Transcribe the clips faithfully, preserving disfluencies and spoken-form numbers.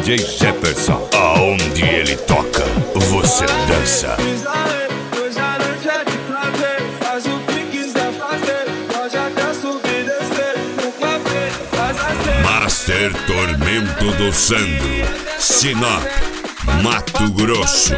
D J Jefferson. Aonde ele toca, você dança. Hoje a noite é de prazer. Faz o que quiser fazer. Pode até subir e descer. Nunca vê, faz assim. Master Tormento do Sandro, Sinop, Mato Grosso.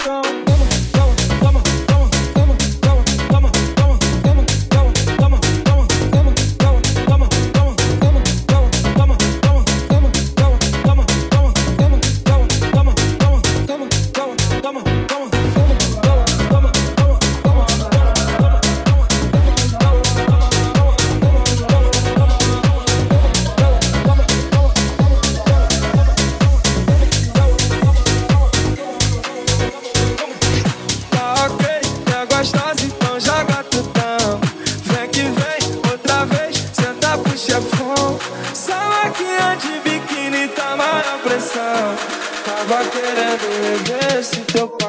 Então joga tudão. Vem que vem, outra vez, senta pro chefão. Salaquinha de biquíni, tá maior pressão. Tava querendo rever esse teu